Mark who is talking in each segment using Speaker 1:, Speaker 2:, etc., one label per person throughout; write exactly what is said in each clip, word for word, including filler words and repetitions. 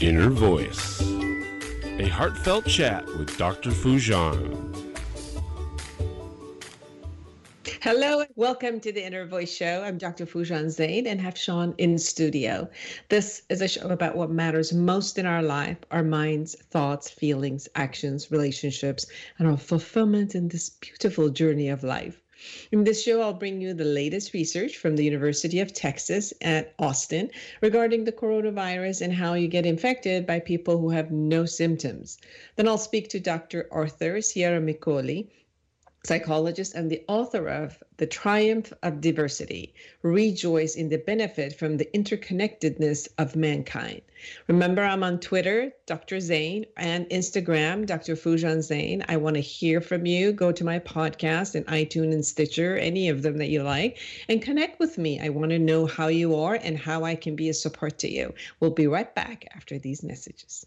Speaker 1: Inner Voice, a heartfelt chat with Doctor Foojan.
Speaker 2: Hello and welcome to the Inner Voice Show. I'm Doctor Foojan Zeine and have Sean in studio. This is a show about what matters most in our life, our minds, thoughts, feelings, actions, relationships, and our fulfillment in this beautiful journey of life. In this show, I'll bring you the latest research from the University of Texas at Austin regarding the coronavirus and how you get infected by people who have no symptoms. Then I'll speak to Doctor Arthur Sierra Micoli, psychologist and the author of The Triumph of Diversity, Rejoice in the Benefit from the Interconnectedness of Mankind. Remember, I'm on Twitter, Doctor Zeine, and Instagram, Doctor Foojan Zeine. I want to hear from you. Go to my podcast and iTunes and Stitcher, any of them that you like, and connect with me. I want to know how you are and how I can be a support to you. We'll be right back after these messages.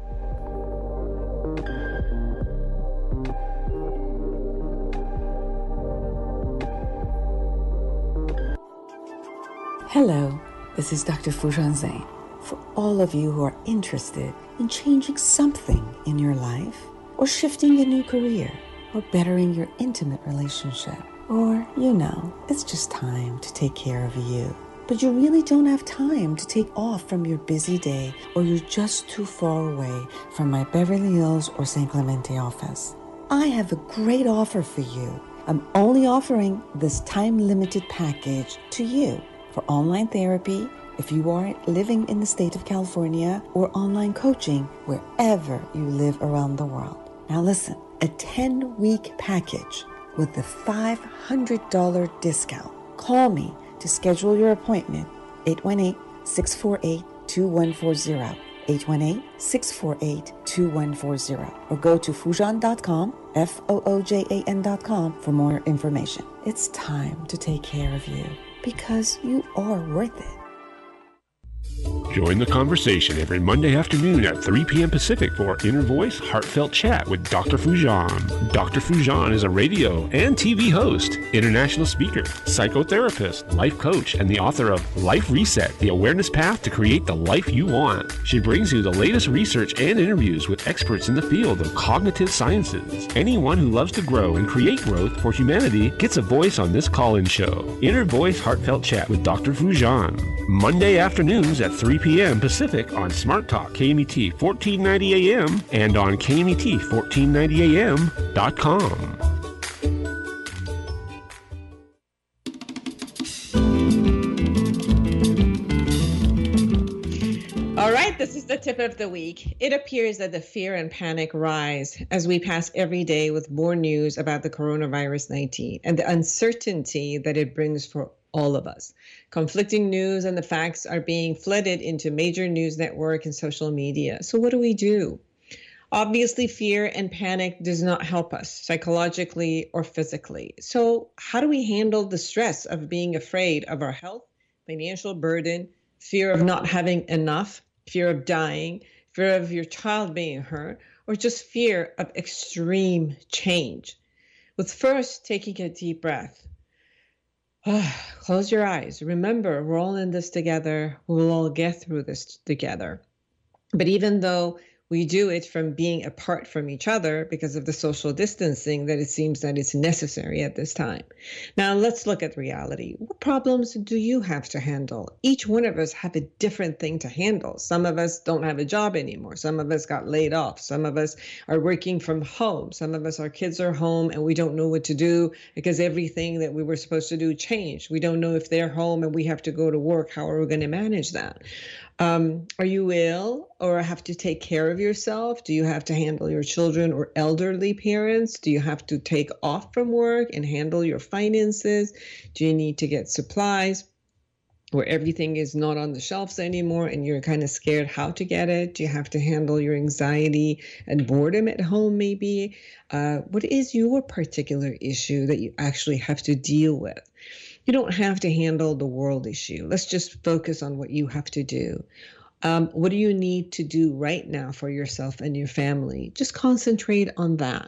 Speaker 3: Hello, this is Doctor Foojan Zeine. For all of you who are interested in changing something in your life, or shifting a new career, or bettering your intimate relationship, or, you know, it's just time to take care of you, but you really don't have time to take off from your busy day, or you're just too far away from my Beverly Hills or San Clemente office, I have a great offer for you. I'm only offering this time-limited package to you. For online therapy, if you are living in the state of California, or online coaching wherever you live around the world. Now listen, a ten-week package with a five hundred dollars discount. Call me to schedule your appointment, eight one eight, six four eight, two one four zero, eight one eight, six four eight, two one four zero, or go to foojan dot com, F O O J A N dot com for more information. It's time to take care of you, because you are worth it.
Speaker 1: Join the conversation every Monday afternoon at three p.m. Pacific for Inner Voice Heartfelt Chat with Doctor Foojan. Doctor Foojan is a radio and T V host, international speaker, psychotherapist, life coach, and the author of Life Reset, The Awareness Path to Create the Life You Want. She brings you the latest research and interviews with experts in the field of cognitive sciences. Anyone who loves to grow and create growth for humanity gets a voice on this call-in show. Inner Voice Heartfelt Chat with Doctor Foojan. Monday afternoons at three p.m. Pacific on Smart Talk K M E T fourteen ninety A M and on K M E T fourteen ninety A M dot com.
Speaker 2: All right, this is the tip of the week. It appears that the fear and panic rise as we pass every day with more news about the coronavirus nineteen and the uncertainty that it brings for all of us. Conflicting news and the facts are being flooded into major news network and social media. So what do we do? Obviously, fear and panic does not help us psychologically or physically. So how do we handle the stress of being afraid of our health, financial burden, fear of not having enough, fear of dying, fear of your child being hurt, or just fear of extreme change? With first taking a deep breath. Close your eyes. Remember, we're all in this together. We'll all get through this together. But even though we do it from being apart from each other because of the social distancing, that it seems that it's necessary at this time. Now, let's look at reality. What problems do you have to handle? Each one of us have a different thing to handle. Some of us don't have a job anymore. Some of us got laid off. Some of us are working from home. Some of us, our kids are home and we don't know what to do because everything that we were supposed to do changed. We don't know if they're home and we have to go to work. How are we going to manage that? Um, are you ill or have to take care of yourself? Do you have to handle your children or elderly parents? Do you have to take off from work and handle your finances? Do you need to get supplies where everything is not on the shelves anymore and you're kind of scared how to get it? Do you have to handle your anxiety and boredom at home maybe? Uh, what is your particular issue that you actually have to deal with? You don't have to handle the world issue. Let's just focus on what you have to do. Um, what do you need to do right now for yourself and your family? Just concentrate on that.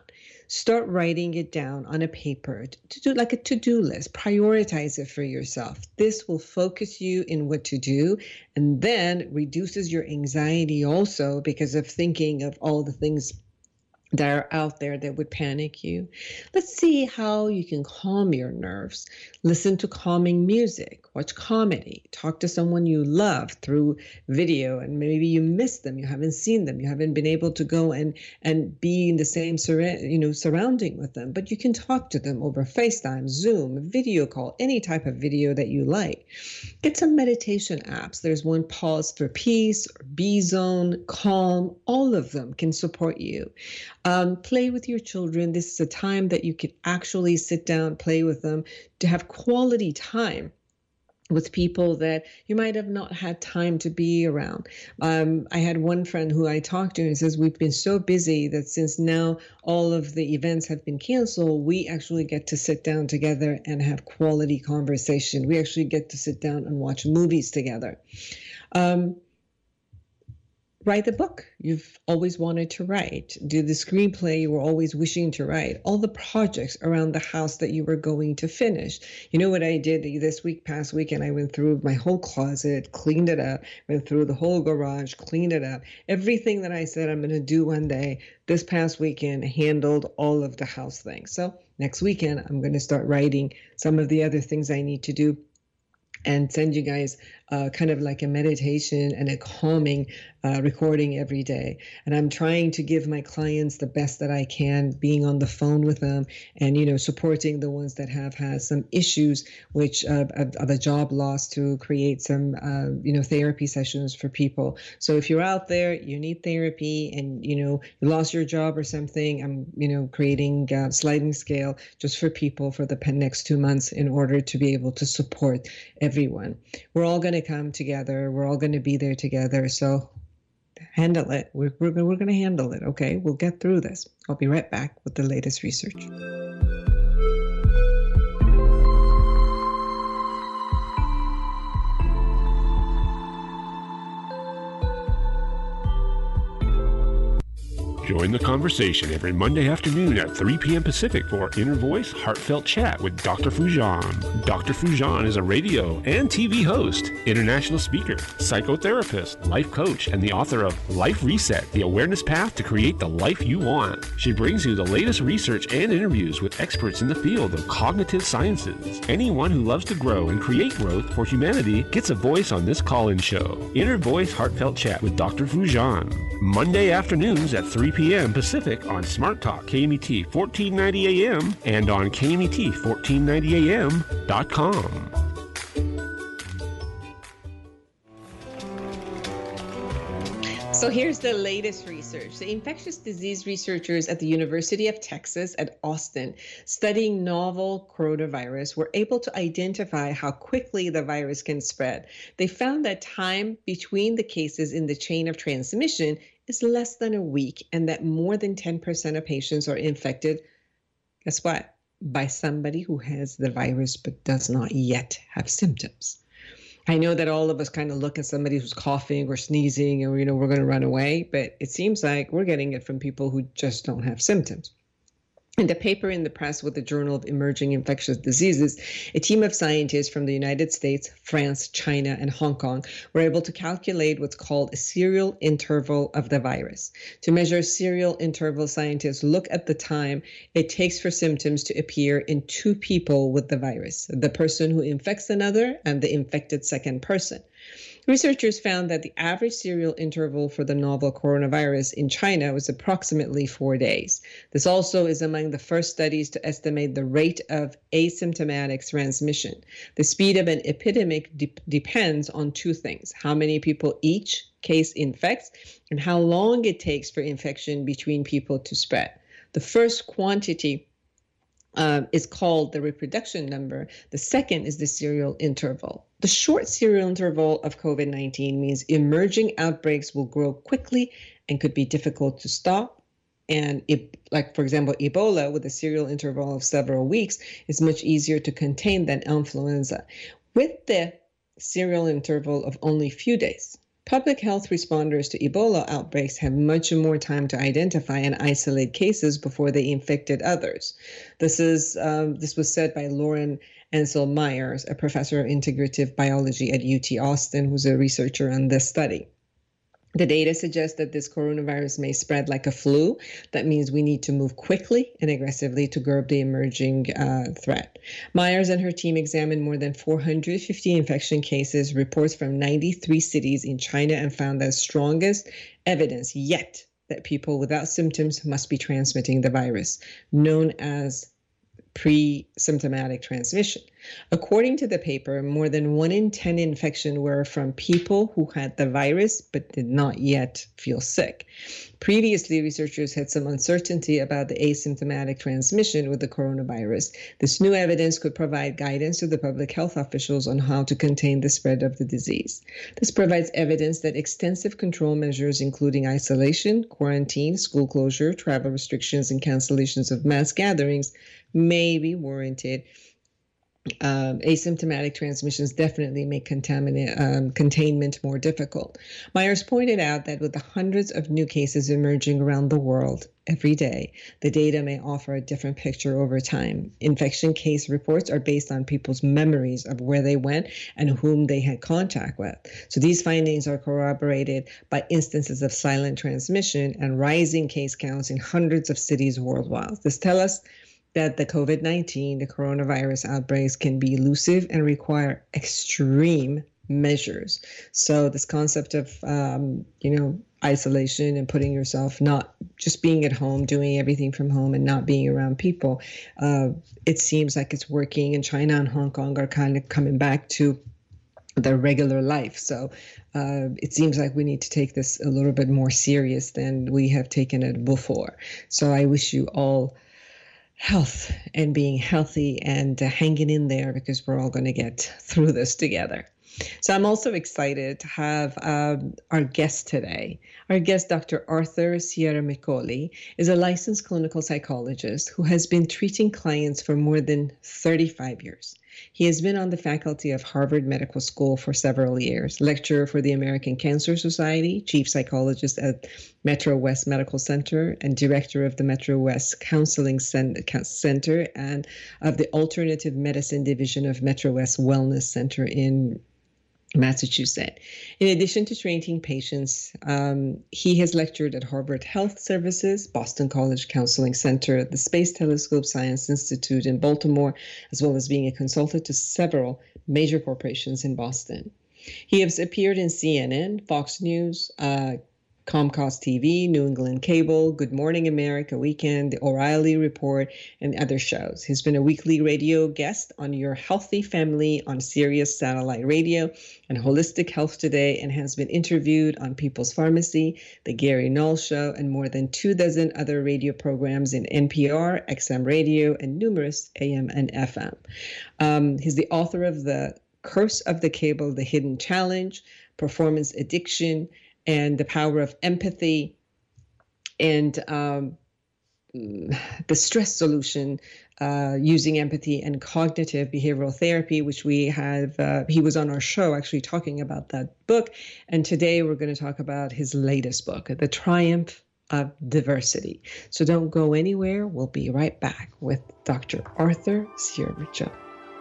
Speaker 2: Start writing it down on a paper to do like a to-do list. Prioritize it for yourself. This will focus you in what to do, and then reduces your anxiety also because of thinking of all the things that are out there that would panic you. Let's see how you can calm your nerves. Listen to calming music, watch comedy, talk to someone you love through video, and maybe you miss them, you haven't seen them, you haven't been able to go and and be in the same sur- you know surrounding with them, but you can talk to them over FaceTime, Zoom, video call, any type of video that you like. Get some meditation apps. There's one, Pause for Peace, or B Zone, Calm. All of them can support you. Um, play with your children. This is a time that you can actually sit down, play with them, to have quality time with people that you might have not had time to be around. Um, I had one friend who I talked to and says, we've been so busy that since now all of the events have been canceled, we actually get to sit down together and have quality conversation. We actually get to sit down and watch movies together. Um, Write the book you've always wanted to write. Do the screenplay you were always wishing to write. All the projects around the house that you were going to finish. You know what I did this week, past weekend? I went through my whole closet, cleaned it up, went through the whole garage, cleaned it up. Everything that I said I'm going to do one day, this past weekend, handled all of the house things. So next weekend, I'm going to start writing some of the other things I need to do and send you guys uh, kind of like a meditation and a calming uh, recording every day. And I'm trying to give my clients the best that I can, being on the phone with them and, you know, supporting the ones that have had some issues, which uh, of, of a job loss, to create some, uh, you know, therapy sessions for people. So if you're out there, you need therapy and, you know, you lost your job or something, I'm, you know, creating a sliding scale just for people for the next two months in order to be able to support everyone. We're all going to come together. We're all going to be there together. So handle it. We're, we're, we're going to handle it. Okay. We'll get through this. I'll be right back with the latest research.
Speaker 1: Join the conversation every Monday afternoon at three p.m. Pacific for Inner Voice Heartfelt Chat with Doctor Foojan. Doctor Foojan is a radio and T V host, international speaker, psychotherapist, life coach, and the author of Life Reset, The Awareness Path to Create the Life You Want. She brings you the latest research and interviews with experts in the field of cognitive sciences. Anyone who loves to grow and create growth for humanity gets a voice on this call-in show. Inner Voice Heartfelt Chat with Doctor Foojan. Monday afternoons at three p.m. Pacific on Smart Talk K M E T fourteen ninety A M and on K M E T fourteen ninety A M dot com.
Speaker 2: So here's the latest research. The infectious disease researchers at the University of Texas at Austin, studying novel coronavirus, were able to identify how quickly the virus can spread. They found that time between the cases in the chain of transmission is less than a week, and that more than ten percent of patients are infected, guess what? By somebody who has the virus but does not yet have symptoms. I know that all of us kind of look at somebody who's coughing or sneezing and, you know, we're going to run away, but it seems like we're getting it from people who just don't have symptoms. In the paper in the press with the Journal of Emerging Infectious Diseases, a team of scientists from the United States, France, China, and Hong Kong were able to calculate what's called a serial interval of the virus. To measure serial interval, scientists look at the time it takes for symptoms to appear in two people with the virus, the person who infects another and the infected second person. Researchers found that the average serial interval for the novel coronavirus in China was approximately four days. This also is among the first studies to estimate the rate of asymptomatic transmission. The speed of an epidemic de- depends on two things: how many people each case infects and how long it takes for infection between people to spread. The first quantity Uh, is called the reproduction number. The second is the serial interval. The short serial interval of COVID nineteen means emerging outbreaks will grow quickly and could be difficult to stop. And it, like, for example, Ebola, with a serial interval of several weeks, is much easier to contain than influenza. With the serial interval of only a few days, Public health responders to Ebola outbreaks have much more time to identify and isolate cases before they infected others. This is um, this was said by Lauren Ansel Myers, a professor of integrative biology at U T Austin, who's a researcher on this study. The data suggests that this coronavirus may spread like a flu. That means we need to move quickly and aggressively to curb the emerging uh, threat. Myers and her team examined more than four hundred fifty infection cases, reports from ninety-three cities in China, and found the strongest evidence yet that people without symptoms must be transmitting the virus, known as pre-symptomatic transmission. According to the paper, more than one in ten infections were from people who had the virus but did not yet feel sick. Previously, researchers had some uncertainty about the asymptomatic transmission with the coronavirus. This new evidence could provide guidance to the public health officials on how to contain the spread of the disease. This provides evidence that extensive control measures, including isolation, quarantine, school closure, travel restrictions, and cancellations of mass gatherings, may be warranted. Um, asymptomatic transmissions definitely make contaminant, um, containment more difficult. Myers pointed out that with the hundreds of new cases emerging around the world every day, the data may offer a different picture over time. Infection case reports are based on people's memories of where they went and whom they had contact with. So these findings are corroborated by instances of silent transmission and rising case counts in hundreds of cities worldwide. This tells us that the COVID nineteen, the coronavirus outbreaks, can be elusive and require extreme measures. So this concept of, um, you know, isolation and putting yourself, not just being at home, doing everything from home and not being around people, uh, it seems like it's working. And China and Hong Kong are kind of coming back to their regular life. So uh, it seems like we need to take this a little bit more serious than we have taken it before. So I wish you all health and being healthy and uh, hanging in there, because we're all going to get through this together. So I'm also excited to have um, our guest today. Our guest, Doctor Arthur Sierra-Micoli, is a licensed clinical psychologist who has been treating clients for more than thirty-five years. He has been on the faculty of Harvard Medical School for several years, lecturer for the American Cancer Society, chief psychologist at Metro West Medical Center, and director of the Metro West Counseling Center and of the Alternative Medicine Division of Metro West Wellness Center in Massachusetts. In addition to training patients, um, he has lectured at Harvard Health Services, Boston College Counseling Center, the Space Telescope Science Institute in Baltimore, as well as being a consultant to several major corporations in Boston. He has appeared in C N N, Fox News, uh, Comcast T V, New England Cable, Good Morning America Weekend, The O'Reilly Report, and other shows. He's been a weekly radio guest on Your Healthy Family on Sirius Satellite Radio and Holistic Health Today, and has been interviewed on People's Pharmacy, The Gary Null Show, and more than two dozen other radio programs in N P R, X M Radio, and numerous A M and F M. Um, he's the author of The Curse of the Cable, The Hidden Challenge, Performance Addiction, and The Power of Empathy, and um, the Stress Solution, uh, using empathy and cognitive behavioral therapy, which we have, uh, he was on our show actually talking about that book. And today we're going to talk about his latest book, The Triumph of Diversity. So don't go anywhere. We'll be right back with Doctor Arthur Sierra-Micoli.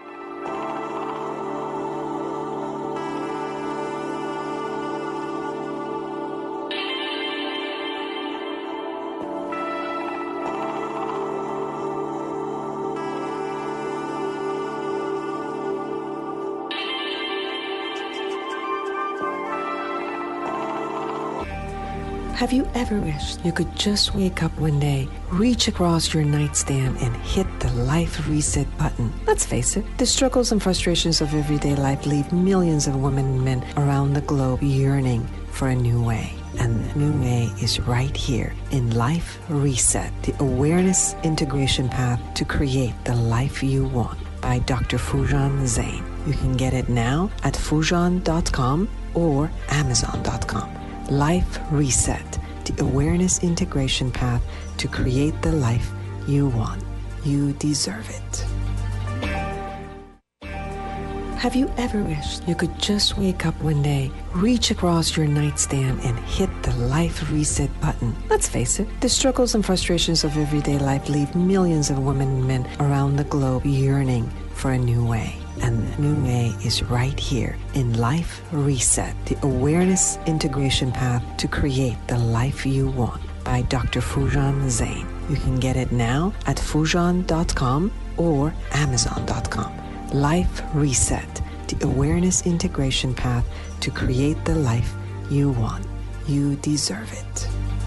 Speaker 3: Have you ever wished you could just wake up one day, reach across your nightstand, and hit the life reset button? Let's face it, the struggles and frustrations of everyday life leave millions of women and men around the globe yearning for a new way. And the new way is right here in Life Reset, the awareness integration path to create the life you want, by Doctor Foojan Zeine. You can get it now at foojan dot com or amazon dot com. Life Reset, the awareness integration path to create the life you want. You deserve it. Have you ever wished you could just wake up one day, reach across your nightstand, and hit the life reset button? Let's face it, the struggles and frustrations of everyday life leave millions of women and men around the globe yearning for a new way. And the new way is right here in Life Reset, the awareness integration path to create the life you want by Doctor Foojan Zeine. You can get it now at foojan dot com or amazon dot com. Life Reset, the awareness integration path to create the life you want. You deserve it.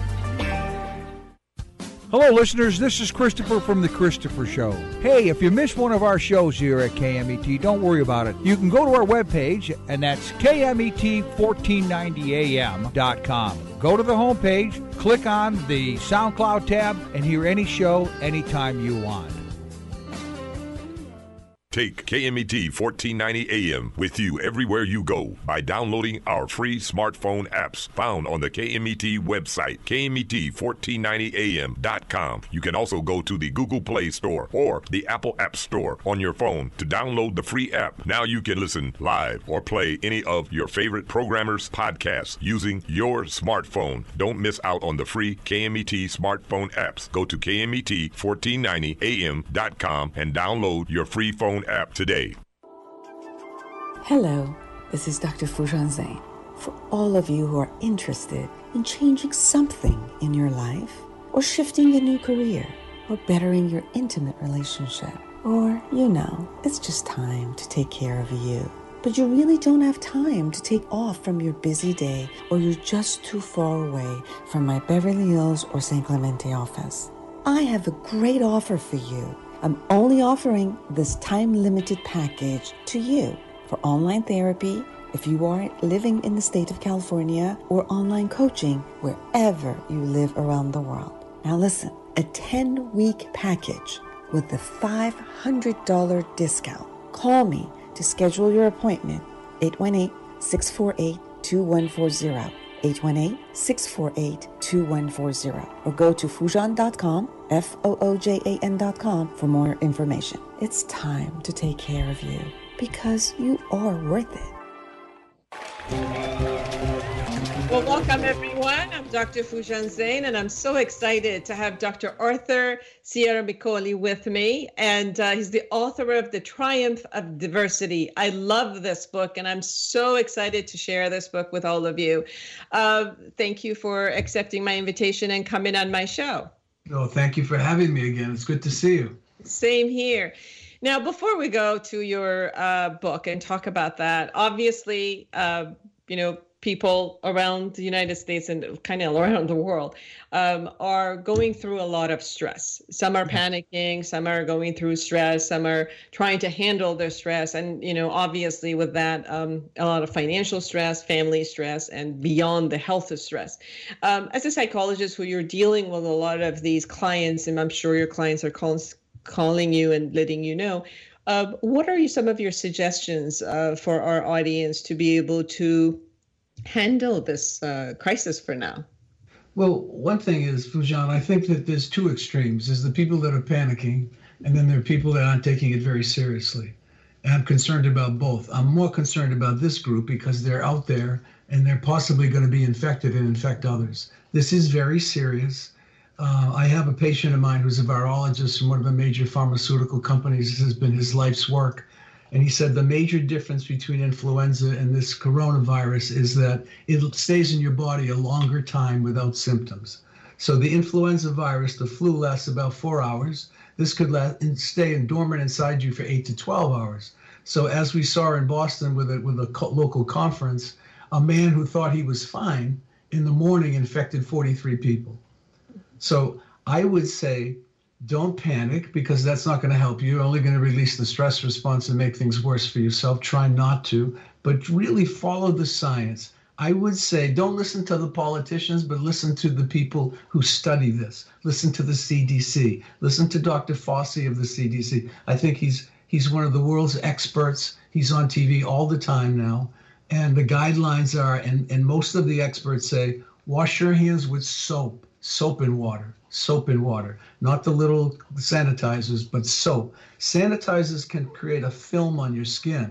Speaker 4: Hello, listeners. This is Christopher from The Christopher Show. Hey, if you missed one of our shows here at K M E T, don't worry about it. You can go to our webpage, and that's K M E T fourteen ninety A M dot com. Go to the homepage, click on the SoundCloud tab, and hear any show anytime you want.
Speaker 5: Take K M E T fourteen ninety A M with you everywhere you go by downloading our free smartphone apps found on the K M E T website, K M E T fourteen ninety A M dot com. You can also go to the Google Play Store or the Apple App Store on your phone to download the free app. Now you can listen live or play any of your favorite programmers' podcasts using your smartphone. Don't miss out on the free K M E T smartphone apps. Go to K M E T fourteen ninety A M dot com and download your free phone app today.
Speaker 3: Hello, this is Doctor Foojan Zeine. For all of you who are interested in changing something in your life, or shifting a new career, or bettering your intimate relationship, or, you know, it's just time to take care of you, but you really don't have time to take off from your busy day, or you're just too far away from my Beverly Hills or San Clemente office, I have a great offer for you. I'm only offering this time-limited package to you for online therapy if you are living in the state of California, or online coaching wherever you live around the world. Now listen, a ten-week package with a five hundred dollars discount. Call me to schedule your appointment, eight one eight, six four eight, two one four zero. eight one eight, six four eight, two one four zero, or go to foojan dot com, F O O J A N dot com for more information. It's time to take care of you because you are worth it.
Speaker 2: Well, welcome everyone. I'm Doctor Foojan Zeine, and I'm so excited to have Doctor Arthur Sierramicoli with me. And uh, he's the author of The Triumph of Diversity. I love this book, and I'm so excited to share this book with all of you. Uh, thank you for accepting my invitation and coming on my show.
Speaker 6: Oh, thank you for having me again. It's good to see you.
Speaker 2: Same here. Now, before we go to your uh, book and talk about that, obviously, uh, you know, people around the United States and kind of around the world um, are going through a lot of stress. Some are panicking, some are going through stress, some are trying to handle their stress. And, you know, obviously with that, um, a lot of financial stress, family stress, and beyond the health stress. Um, as a psychologist who you're dealing with a lot of these clients, and I'm sure your clients are calling, calling you and letting you know, uh, what are you, some of your suggestions uh, for our audience to be able to handle this uh, crisis for now?
Speaker 6: Well, one thing is, Foojan, I think that there's two extremes. There's the people that are panicking, and then there are people that aren't taking it very seriously. And I'm concerned about both. I'm more concerned about this group because they're out there and they're possibly going to be infected and infect others. This is very serious. Uh, I have a patient of mine who's a virologist from one of the major pharmaceutical companies. This has been his life's work. And he said the major difference between influenza and this coronavirus is that it stays in your body a longer time without symptoms. So the influenza virus, the flu, lasts about four hours. This could last, stay dormant inside you for eight to twelve hours. So as we saw in Boston with a, with a co- local conference, a man who thought he was fine in the morning infected forty-three people. So I would say, don't panic, because that's not going to help you. You're only going to release the stress response and make things worse for yourself. Try not to, but really follow the science. I would say don't listen to the politicians, but listen to the people who study this. Listen to the C D C. Listen to Doctor Fauci of the C D C. I think he's he's one of the world's experts. He's on T V all the time now. And the guidelines are, and, and most of the experts say, wash your hands with soap, soap and water. Soap and water, not the little sanitizers, but soap. Sanitizers can create a film on your skin.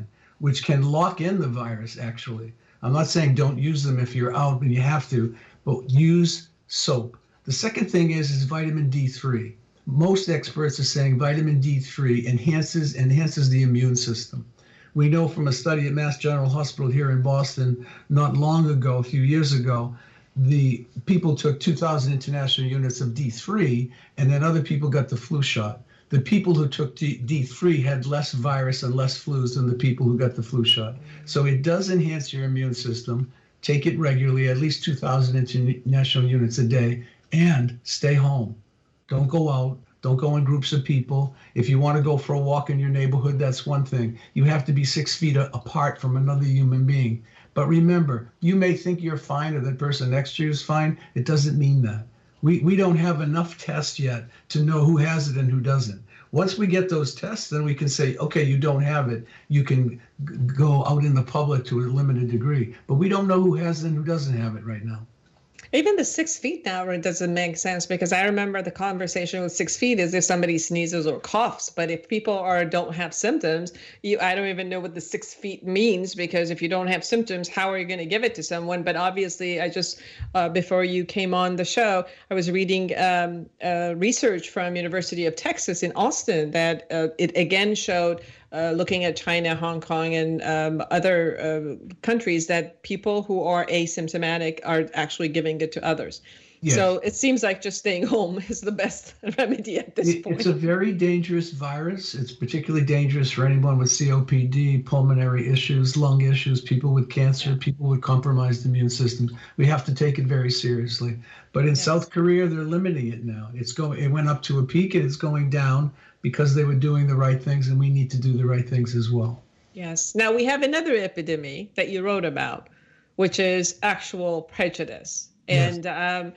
Speaker 6: which can lock in the virus, actually. I'm not saying don't use them if you're out and you have to, but use soap. The second thing is, is vitamin D three. Most experts are saying vitamin D three enhances, enhances the immune system. We know from a study at Mass General Hospital here in Boston not long ago, a few years ago, the people took two thousand international units of D three, and then other people got the flu shot. The people who took D three had less virus and less flus than the people who got the flu shot. So it does enhance your immune system. Take it regularly, at least two thousand international units a day, and stay home. Don't go out. Don't go in groups of people. If you want to go for a walk in your neighborhood, that's one thing. You have to be six feet apart from another human being. But remember, you may think you're fine or the person next to you is fine. It doesn't mean that. We, we don't have enough tests yet to know who has it and who doesn't. Once we get those tests, then we can say, okay, you don't have it. You can g- go out in the public to a limited degree. But we don't know who has it and who doesn't have it right now.
Speaker 2: Even the six feet now it doesn't make sense, because I remember the conversation with six feet is if somebody sneezes or coughs. But if people are don't have symptoms, you I don't even know what the six feet means, because if you don't have symptoms, how are you going to give it to someone? But obviously, I just uh, before you came on the show, I was reading um, uh, research from University of Texas in Austin that uh, it again showed. Uh, looking at China, Hong Kong, and um, other uh, countries, that people who are asymptomatic are actually giving it to others. Yes. So it seems like just staying home is the best remedy at this
Speaker 6: it,
Speaker 2: point.
Speaker 6: It's a very dangerous virus. It's particularly dangerous for anyone with C O P D, pulmonary issues, lung issues, people with cancer, people with compromised immune systems. We have to take it very seriously. But in yes. South Korea, they're limiting it now. It's going. It went up to a peak and it's going down, because they were doing the right things, and we need to do the right things as well.
Speaker 2: Yes. Now we have another epidemic that you wrote about, which is actual prejudice. And yes. um,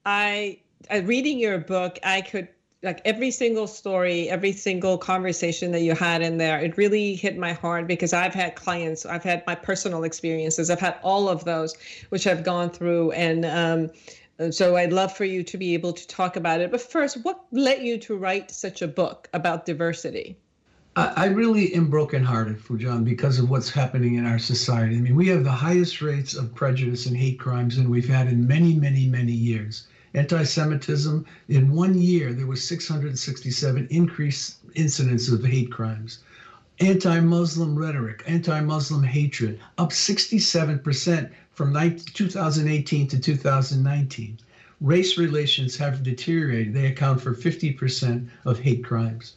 Speaker 2: I, I, reading your book, I could, like every single story, every single conversation that you had in there, it really hit my heart, because I've had clients, I've had my personal experiences, I've had all of those, which I've gone through. And um, so I'd love for you to be able to talk about it. But first, what led you to write such a book about diversity?
Speaker 6: I, I really am brokenhearted, Foojan, because of what's happening in our society. I mean, we have the highest rates of prejudice and hate crimes than we've had in many, many, many years. Anti-Semitism, in one year, there was six hundred sixty-seven increased incidents of hate crimes. Anti-Muslim rhetoric, anti-Muslim hatred, up sixty-seven percent from two thousand eighteen to two thousand nineteen. Race relations have deteriorated. They account for fifty percent of hate crimes.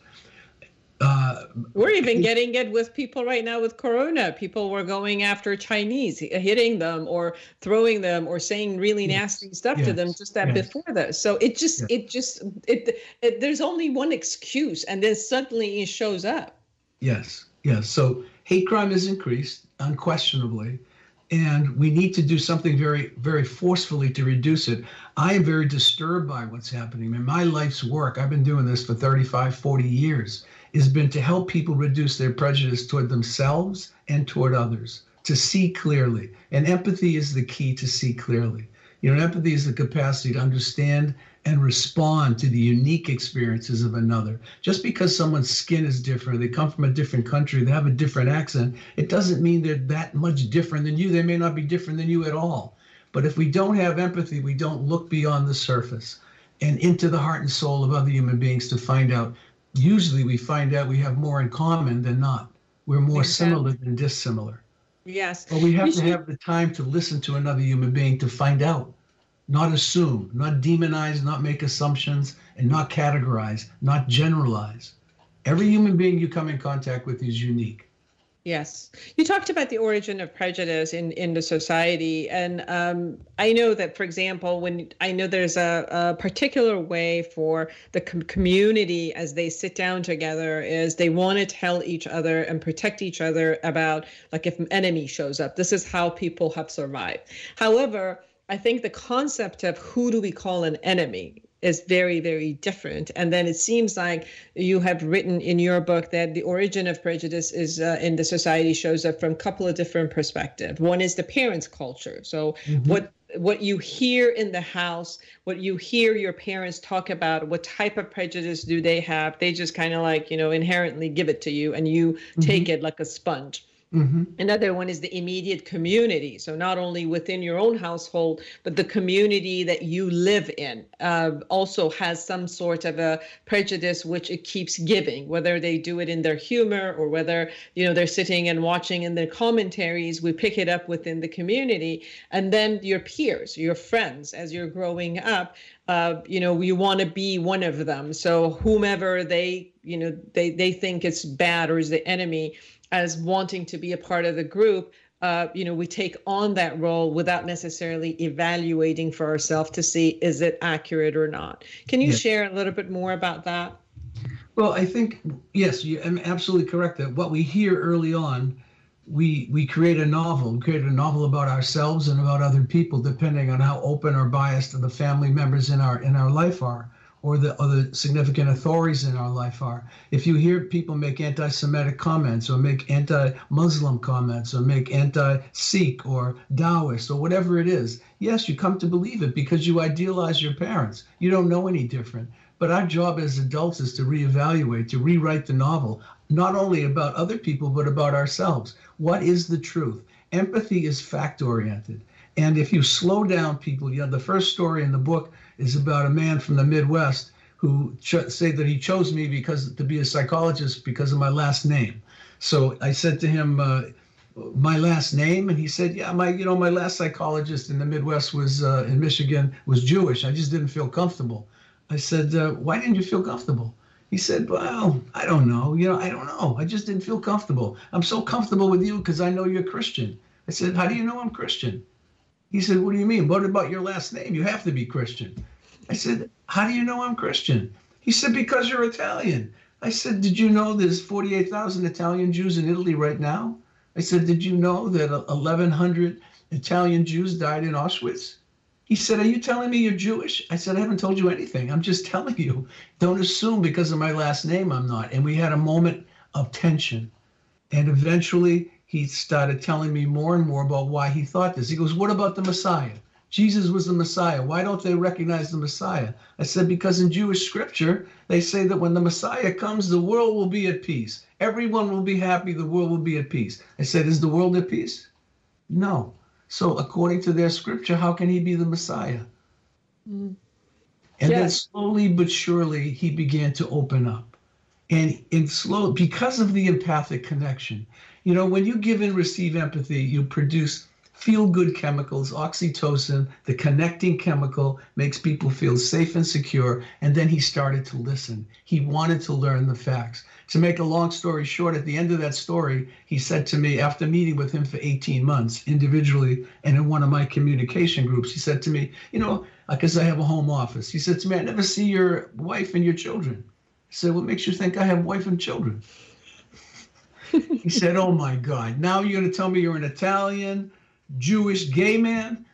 Speaker 6: Uh,
Speaker 2: We're even getting it with people right now with Corona. People were going after Chinese, hitting them or throwing them or saying really nasty yes, stuff yes, to them just that yes. before this. So it just, yes. it just, it, it, there's only one excuse, and then suddenly it shows up.
Speaker 6: Yes, yes. So hate crime has increased, unquestionably, and we need to do something very, very forcefully to reduce it. I am very disturbed by what's happening. In my life's work, I've been doing this for thirty-five, forty years, has been to help people reduce their prejudice toward themselves and toward others, to see clearly. And empathy is the key to see clearly. You know, empathy is the capacity to understand and respond to the unique experiences of another. Just because someone's skin is different, they come from a different country, they have a different accent, it doesn't mean they're that much different than you. They may not be different than you at all. But if we don't have empathy, we don't look beyond the surface and into the heart and soul of other human beings to find out. Usually we find out we have more in common than not. We're more exactly. similar than dissimilar.
Speaker 2: Yes.
Speaker 6: But we have we to should... have the time to listen to another human being to find out. Not assume, not demonize, not make assumptions, and not categorize, not generalize. Every human being you come in contact with is unique.
Speaker 2: Yes. You talked about the origin of prejudice in, in the society. And um, I know that, for example, when I know there's a, a particular way for the com- community as they sit down together is they want to tell each other and protect each other about, like, if an enemy shows up, this is how people have survived. However, I think the concept of who do we call an enemy is very, very different. And then it seems like you have written in your book that the origin of prejudice is uh, in the society shows up from a couple of different perspectives. One is the parents' culture. So mm-hmm. what what you hear in the house, what you hear your parents talk about, what type of prejudice do they have? They just kind of like, you know, inherently give it to you and you mm-hmm. take it like a sponge. Mm-hmm. Another one is the immediate community. So not only within your own household, but the community that you live in uh, also has some sort of a prejudice, which it keeps giving, whether they do it in their humor or whether, you know, they're sitting and watching in their commentaries. We pick it up within the community. And then your peers, your friends, as you're growing up, uh, you know, you want to be one of them. So whomever they, you know, they, they think is bad or is the enemy, as wanting to be a part of the group, uh, you know, we take on that role without necessarily evaluating for ourselves to see, is it accurate or not? Can you yes. share a little bit more about that?
Speaker 6: Well, I think, yes, you, I'm absolutely correct that what we hear early on, we we create a novel, we create a novel about ourselves and about other people, depending on how open or biased the family members in our in our life are, or the other significant authorities in our life are. If you hear people make anti-Semitic comments or make anti-Muslim comments or make anti-Sikh or Taoist or whatever it is, yes, you come to believe it because you idealize your parents. You don't know any different. But our job as adults is to reevaluate, to rewrite the novel, not only about other people, but about ourselves. What is the truth? Empathy is fact-oriented. And if you slow down people, you know, the first story in the book is about a man from the Midwest who ch- say that he chose me because to be a psychologist because of my last name. So I said to him, uh, my last name? And he said, yeah, my, you know, my last psychologist in the Midwest was uh, in Michigan was Jewish. I just didn't feel comfortable. I said, uh, why didn't you feel comfortable? He said, well, I don't know. You know, I don't know. I just didn't feel comfortable. I'm so comfortable with you because I know you're Christian. I said, how do you know I'm Christian? He said, what do you mean? What about your last name? You have to be Christian. I said, how do you know I'm Christian? He said, because you're Italian. I said, did you know there's forty-eight thousand Italian Jews in Italy right now? I said, did you know that eleven hundred Italian Jews died in Auschwitz? He said, are you telling me you're Jewish? I said, I haven't told you anything. I'm just telling you. Don't assume because of my last name I'm not. And we had a moment of tension. And eventually he started telling me more and more about why he thought this. He goes, what about the Messiah? Jesus was the Messiah. Why don't they recognize the Messiah? I said, because in Jewish scripture, they say that when the Messiah comes, the world will be at peace. Everyone will be happy. The world will be at peace. I said, is the world at peace? No. So according to their scripture, how can he be the Messiah? Mm. And yes. then slowly but surely, he began to open up. And in slow, because of the empathic connection, you know, when you give and receive empathy, you produce feel-good chemicals, oxytocin, the connecting chemical makes people feel safe and secure. And then he started to listen. He wanted to learn the facts. To make a long story short, at the end of that story, he said to me, after meeting with him for eighteen months individually and in one of my communication groups, he said to me, you know, because I have a home office, he said to me, I never see your wife and your children. I said, what makes you think I have wife and children? He said, oh my God, now you're going to tell me you're an Italian Jewish gay man?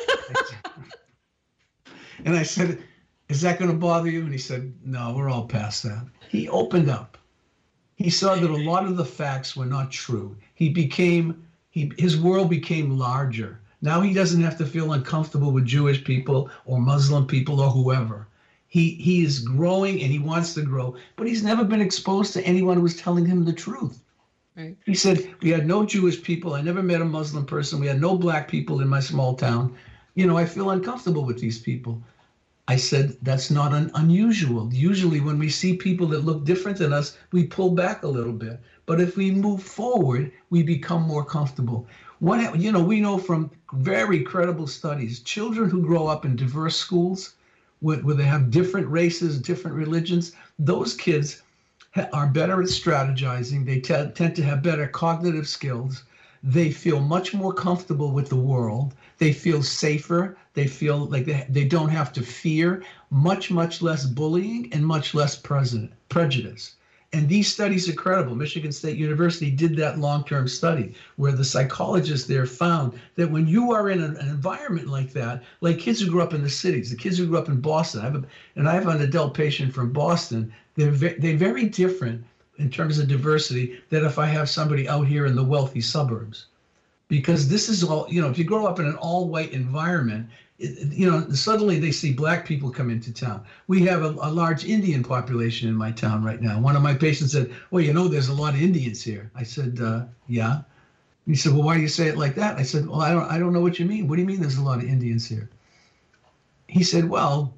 Speaker 6: And I said, is that going to bother you? And he said, no, we're all past that. He opened up. He saw that a lot of the facts were not true. He became, he, his world became larger. Now he doesn't have to feel uncomfortable with Jewish people or Muslim people or whoever. He, he is growing and he wants to grow, but he's never been exposed to anyone who was telling him the truth. Right. He said, we had no Jewish people. I never met a Muslim person. We had no black people in my small town. You know, I feel uncomfortable with these people. I said, that's not un- unusual. Usually when we see people that look different than us, we pull back a little bit. But if we move forward, we become more comfortable. What, you know, we know from very credible studies, children who grow up in diverse schools where, where they have different races, different religions, those kids are better at strategizing. They t- tend to have better cognitive skills. They feel much more comfortable with the world. They feel safer. They feel like they, they don't have to fear, much, much less bullying and much less president, prejudice. And these studies are credible. Michigan State University did that long-term study where the psychologists there found that when you are in an, an environment like that, like kids who grew up in the cities, the kids who grew up in Boston, I have a, and I have an adult patient from Boston, they're, ve- they're very different in terms of diversity than if I have somebody out here in the wealthy suburbs. Because this is all, you know, if you grow up in an all-white environment, it, you know, suddenly they see black people come into town. We have a, a large Indian population in my town right now. One of my patients said, well, you know, there's a lot of Indians here. I said, uh, yeah. He said, well, why do you say it like that? I said, well, I don't, I don't know what you mean. What do you mean there's a lot of Indians here? He said, well,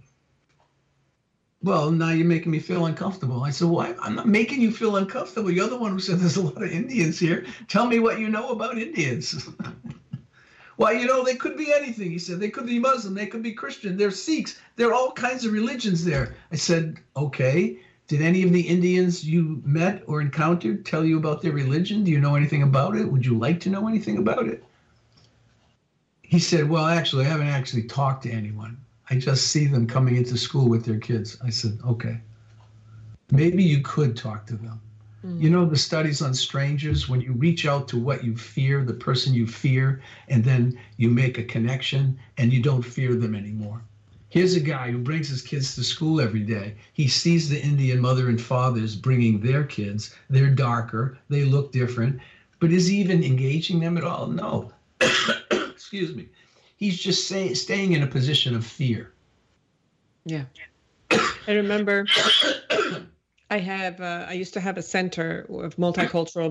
Speaker 6: well, now you're making me feel uncomfortable. I said, well, I'm not making you feel uncomfortable. You're the one who said there's a lot of Indians here. Tell me what you know about Indians. Well, you know, they could be anything. He said, they could be Muslim, they could be Christian, they're Sikhs, there are all kinds of religions there. I said, okay, did any of the Indians you met or encountered tell you about their religion? Do you know anything about it? Would you like to know anything about it? He said, well, actually, I haven't actually talked to anyone. I just see them coming into school with their kids. I said, okay, maybe you could talk to them. Mm. You know, the studies on strangers, when you reach out to what you fear, the person you fear, and then you make a connection and you don't fear them anymore. Here's a guy who brings his kids to school every day. He sees the Indian mother and fathers bringing their kids. They're darker, they look different, but is he even engaging them at all? No. Excuse me. He's just say, staying in a position of fear.
Speaker 2: Yeah. I remember I have, uh, I used to have a center of multicultural,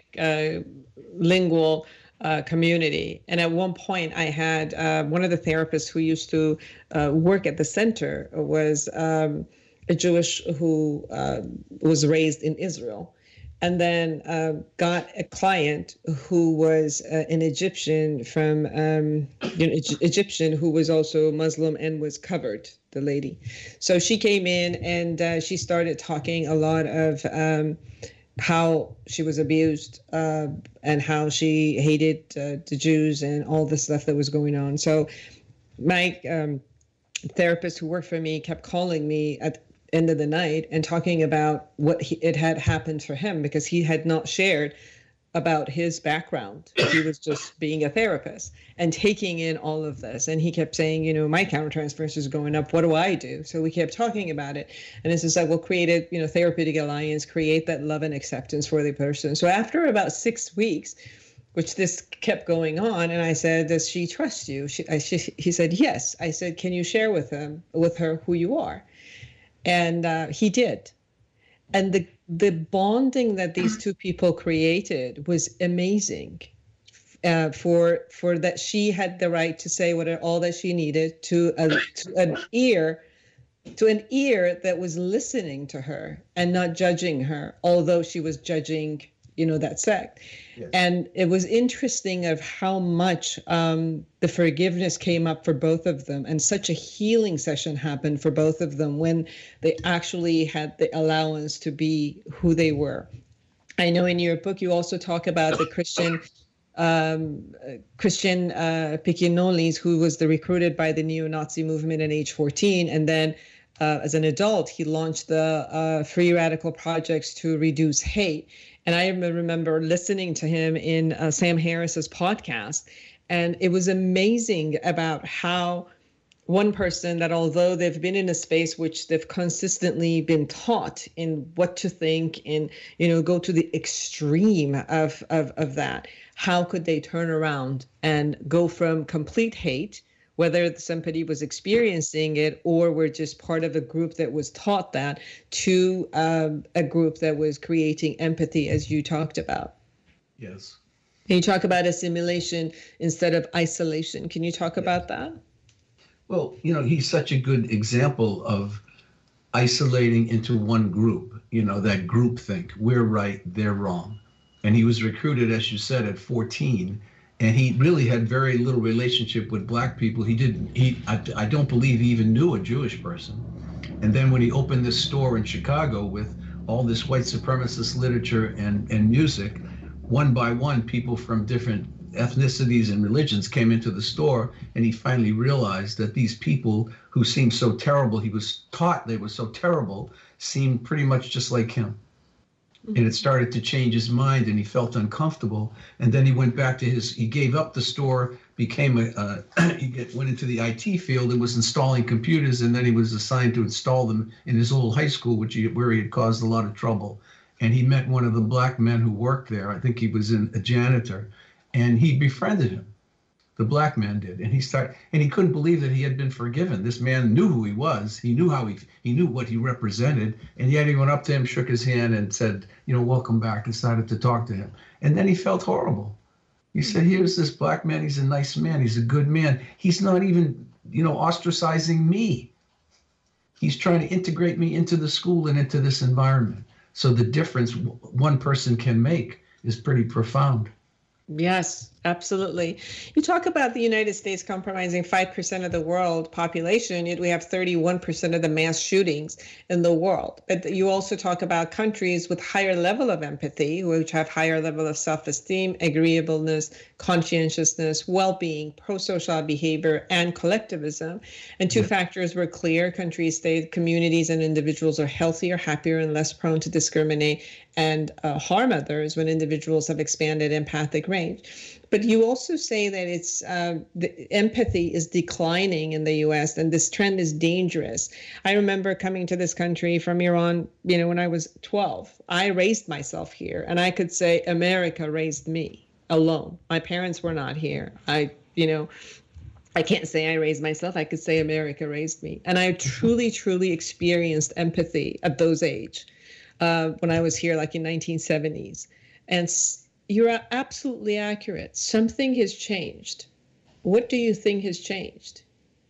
Speaker 2: multilingual uh, community. And at one point I had uh, one of the therapists who used to uh, work at the center was um, a Jewish who uh, was raised in Israel. And then uh, got a client who was uh, an Egyptian from, um, you know, e- Egyptian who was also Muslim and was covered, the lady. So she came in and uh, she started talking a lot of um, how she was abused uh, and how she hated uh, the Jews and all the stuff that was going on. So my um, therapist who worked for me kept calling me at end of the night and talking about what he, it had happened for him because he had not shared about his background. He was just being a therapist and taking in all of this. And he kept saying, you know, my countertransference is going up. What do I do? So we kept talking about it. And this is like, we'll create a, you know, therapeutic alliance, create that love and acceptance for the person. So after about six weeks, which this kept going on, and I said, does she trust you? She, I, she, he said, yes. I said, can you share with him, with her who you are? And uh, he did. And the the bonding that these two people created was amazing uh, for for that she had the right to say what all that she needed to, a, to an ear, to an ear that was listening to her and not judging her, although she was judging, you know, that sect. Yes. And it was interesting of how much um, the forgiveness came up for both of them, and such a healing session happened for both of them when they actually had the allowance to be who they were. I know in your book you also talk about the Christian um, Christian uh, Picchinolis, who was the recruited by the neo-Nazi movement at age fourteen, and then uh, as an adult he launched the uh, Free Radical Projects to reduce hate. And I remember listening to him in uh, Sam Harris's podcast, and it was amazing about how one person that, although they've been in a space which they've consistently been taught in what to think, in, you know, go to the extreme of, of, of that, how could they turn around and go from complete hate, whether somebody was experiencing it or were just part of a group that was taught that, to um, a group that was creating empathy, as you talked about.
Speaker 6: Yes.
Speaker 2: Can you talk about assimilation instead of isolation? Can you talk yeah. about that?
Speaker 6: Well, you know, he's such a good example of isolating into one group, you know, that group think, we're right, they're wrong. And he was recruited, as you said, at fourteen. And he really had very little relationship with black people. He didn't, he, I, I don't believe he even knew a Jewish person. And then when he opened this store in Chicago with all this white supremacist literature and, and music, one by one, people from different ethnicities and religions came into the store, and he finally realized that these people who seemed so terrible, he was taught they were so terrible, seemed pretty much just like him. And it started to change his mind, and he felt uncomfortable. And then he went back to his, he gave up the store, became a, uh, he get, went into the I T field and was installing computers. And then he was assigned to install them in his old high school, which he, where he had caused a lot of trouble. And he met one of the black men who worked there. I think he was in, a janitor, and he befriended him. The black man did, and he started, and he couldn't believe that he had been forgiven. This man knew who he was. He knew how he, he knew what he represented, and yet he went up to him, shook his hand, and said, you know, welcome back, and started to talk to him. And then he felt horrible. He said, here's this black man. He's a nice man. He's a good man. He's not even, you know, ostracizing me. He's trying to integrate me into the school and into this environment. So the difference one person can make is pretty profound.
Speaker 2: Yes, absolutely. You talk about the United States compromising five percent of the world population, yet we have thirty-one percent of the mass shootings in the world. But you also talk about countries with higher level of empathy, which have higher level of self-esteem, agreeableness, conscientiousness, well-being, pro-social behavior, and collectivism. And two yeah. factors were clear. Countries, state, communities, and individuals are healthier, happier, and less prone to discriminate and uh, harm others when individuals have expanded empathic range. But you also say that it's uh, the empathy is declining in the U S, and this trend is dangerous. I remember coming to this country from Iran, you know, when I was twelve. I raised myself here, and I could say America raised me alone. My parents were not here. I, you know, I can't say I raised myself. I could say America raised me. And I truly, truly experienced empathy at those age. Uh, when I was here, like in nineteen seventies. And you're absolutely accurate. Something has changed. What do you think has changed?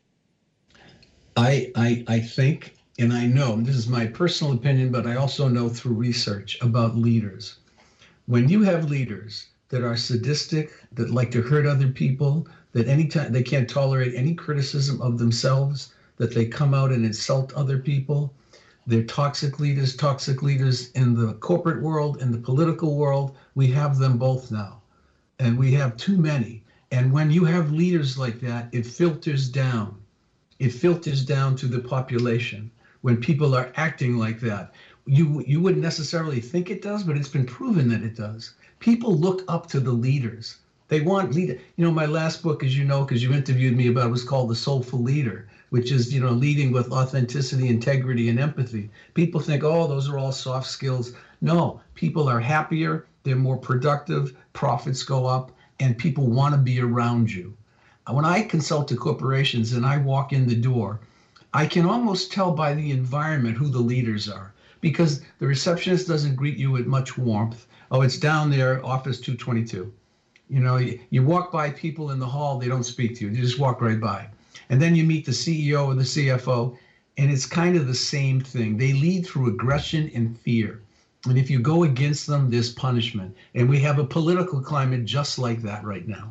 Speaker 6: I, I, I think, and I know, this is my personal opinion, but I also know through research about leaders. When you have leaders that are sadistic, that like to hurt other people, that anytime they can't tolerate any criticism of themselves, that they come out and insult other people, they're toxic leaders, toxic leaders in the corporate world, in the political world. We have them both now, and we have too many. And when you have leaders like that, it filters down. It filters down to the population. When people are acting like that, you you wouldn't necessarily think it does, but it's been proven that it does. People look up to the leaders. They want leader. You know, my last book, as you know, because you interviewed me about it, was called The Soulful Leader, which is, you know, leading with authenticity, integrity, and empathy. People think, oh, those are all soft skills. No, people are happier, they're more productive, profits go up, and people want to be around you. When I consult to corporations and I walk in the door, I can almost tell by the environment who the leaders are, because the receptionist doesn't greet you with much warmth. Oh, it's down there, office two twenty-two. You know, you, you walk by people in the hall, they don't speak to you, you just walk right by. And then you meet the C E O and the C F O, and it's kind of the same thing. They lead through aggression and fear. And if you go against them, there's punishment. And we have a political climate just like that right now.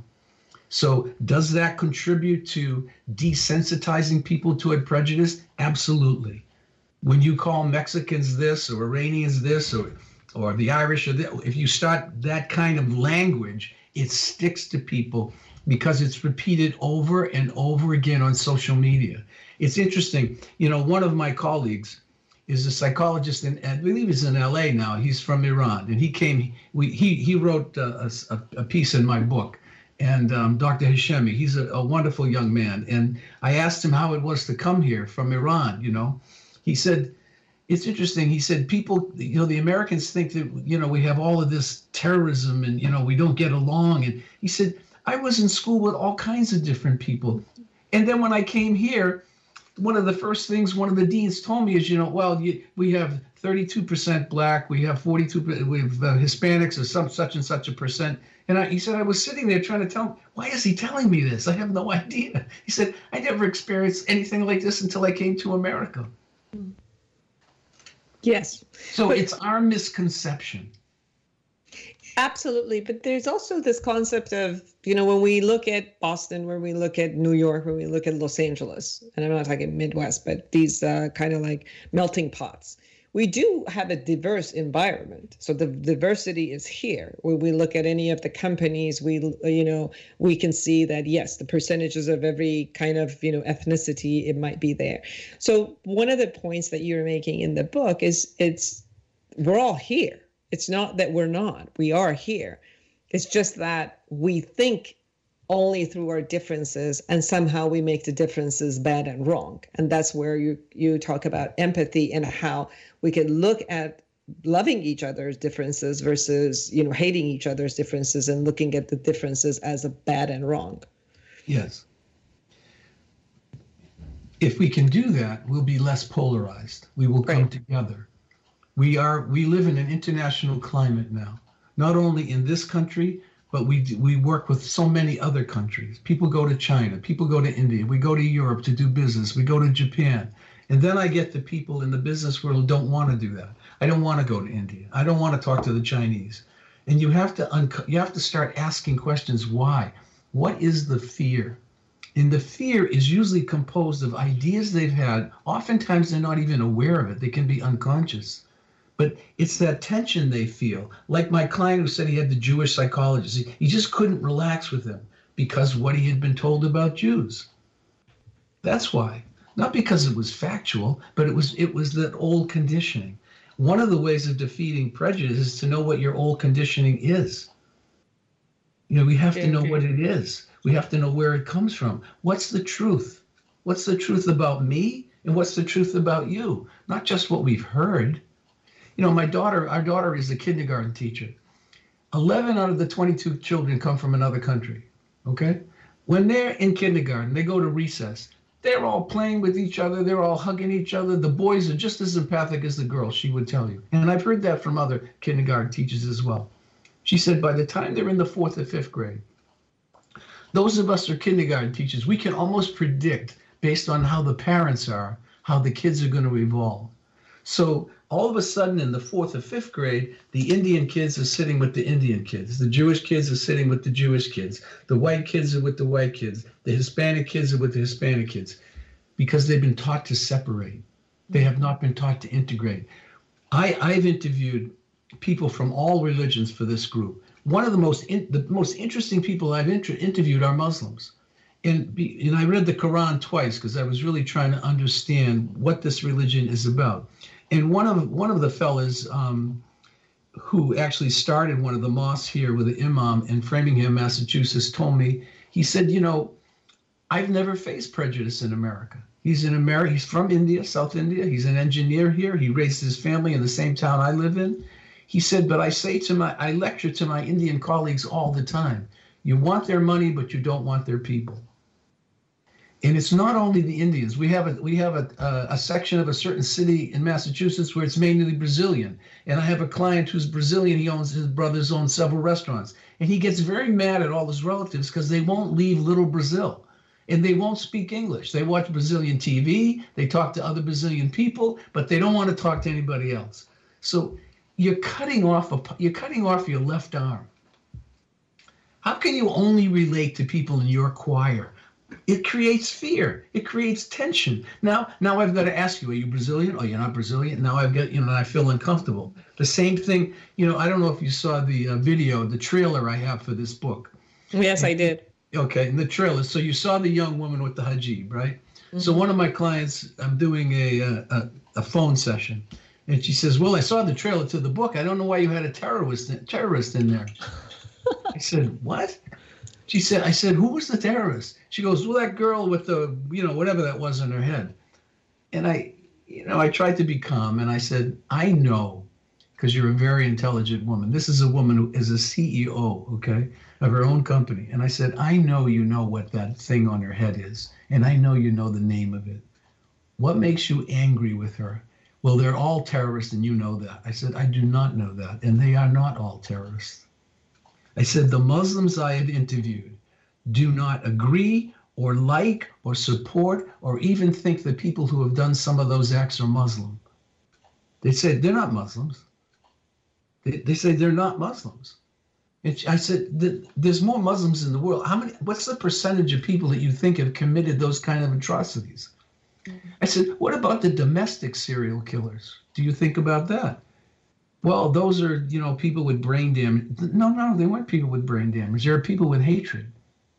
Speaker 6: So does that contribute to desensitizing people toward prejudice? Absolutely. When you call Mexicans this or Iranians this or, or the Irish, or this, if you start that kind of language, it sticks to people, because it's repeated over and over again on social media. It's interesting. You know, one of my colleagues is a psychologist, in, I believe he's in L A now. He's from Iran, and he came. We he he wrote a, a, a piece in my book, and um, Doctor Hashemi. He's a, a wonderful young man, and I asked him how it was to come here from Iran. You know, he said, it's interesting. He said, people, you know, the Americans think that, you know, we have all of this terrorism, and you know, we don't get along. And he said, I was in school with all kinds of different people. And then when I came here, one of the first things one of the deans told me is, you know, well, you, we have thirty-two percent black, we have forty-two, we have uh, Hispanics or some such and such a percent. And I, he said, I was sitting there trying to tell him, why is he telling me this? I have no idea. He said, I never experienced anything like this until I came to America.
Speaker 2: Yes.
Speaker 6: So but- it's our misconception.
Speaker 2: Absolutely. But there's also this concept of, you know, when we look at Boston, when we look at New York, when we look at Los Angeles, and I'm not talking Midwest, but these uh, kind of like melting pots, we do have a diverse environment. So the diversity is here. When we look at any of the companies, we, you know, we can see that, yes, the percentages of every kind of, you know, ethnicity, it might be there. So one of the points that you're making in the book is it's, we're all here. It's not that we're not, we are here. It's just that we think only through our differences, and somehow we make the differences bad and wrong. And that's where you, you talk about empathy and how we can look at loving each other's differences versus, you know, hating each other's differences and looking at the differences as a bad and wrong.
Speaker 6: Yes. If we can do that, we'll be less polarized. We will come right. together. We are, we live in an international climate now, not only in this country, but we we work with so many other countries. People go to China, people go to India, we go to Europe to do business, we go to Japan. And then I get the people in the business world who don't want to do that. I don't want to go to India. I don't want to talk to the Chinese. And you have to un- you have to start asking questions. Why? What is the fear? And the fear is usually composed of ideas they've had. Oftentimes they're not even aware of it. They can be unconscious. But it's that tension they feel. Like my client who said he had the Jewish psychologist. He, he just couldn't relax with him because what he had been told about Jews. That's why. Not because it was factual, but it was it was that old conditioning. One of the ways of defeating prejudice is to know what your old conditioning is. You know, we have to know what it is. We have to know where it comes from. What's the truth? What's the truth about me? And what's the truth about you? Not just what we've heard. You know, my daughter, our daughter is a kindergarten teacher. eleven out of the twenty-two children come from another country, okay? When they're in kindergarten, they go to recess. They're all playing with each other. They're all hugging each other. The boys are just as empathic as the girls, she would tell you. And I've heard that from other kindergarten teachers as well. She said by the time they're in the fourth or fifth grade, those of us who are kindergarten teachers, we can almost predict based on how the parents are, how the kids are going to evolve. So all of a sudden in the fourth or fifth grade, the Indian kids are sitting with the Indian kids. The Jewish kids are sitting with the Jewish kids. The white kids are with the white kids. The Hispanic kids are with the Hispanic kids because they've been taught to separate. They have not been taught to integrate. I, I've interviewed people from all religions for this group. One of the most in, the most interesting people I've inter, interviewed are Muslims. And, be, and I read the Quran twice because I was really trying to understand what this religion is about. And one of one of the fellas um, who actually started one of the mosques here with the imam in Framingham, Massachusetts, told me, he said, you know, I've never faced prejudice in America. He's in America. He's from India, South India. He's an engineer here. He raised his family in the same town I live in. He said, but I say to my, I lecture to my Indian colleagues all the time. You want their money, but you don't want their people. And it's not only the Indians. We have a we have a, a a section of a certain city in Massachusetts where it's mainly Brazilian. And I have a client who's Brazilian. He owns, his brothers own several restaurants. And he gets very mad at all his relatives because they won't leave little Brazil. And they won't speak English. They watch Brazilian T V. They talk to other Brazilian people, but they don't want to talk to anybody else. So you're cutting off a, you're cutting off your left arm. How can you only relate to people in your choir? It creates fear. It creates tension. Now, now I've got to ask you, are you Brazilian? Oh, you're not Brazilian? Now I've got, you know, I feel uncomfortable. The same thing, you know, I don't know if you saw the uh, video, the trailer I have for this book.
Speaker 2: Yes,
Speaker 6: and,
Speaker 2: I did.
Speaker 6: Okay, and the trailer. So you saw the young woman with the hijab, right? Mm-hmm. So one of my clients, I'm doing a, a a phone session, and she says, well, I saw the trailer to the book. I don't know why you had a terrorist, terrorist in there. I said, what? She said, I said, who was the terrorist? She goes, well, that girl with the, you know, whatever that was in her head. And I, you know, I tried to be calm. And I said, I know, because you're a very intelligent woman. This is a woman who is a C E O, okay, of her own company. And I said, I know you know what that thing on her head is. And I know you know the name of it. What makes you angry with her? Well, they're all terrorists and you know that. I said, I do not know that. And they are not all terrorists. I said, the Muslims I have interviewed do not agree or like or support or even think the people who have done some of those acts are Muslim. They said, they're not Muslims. They, they say they're not Muslims. And I said, there's more Muslims in the world. How many? What's the percentage of people that you think have committed those kind of atrocities? Mm-hmm. I said, what about the domestic serial killers? Do you think about that? Well, those are, you know, people with brain damage. No, no, they weren't people with brain damage. They are people with hatred.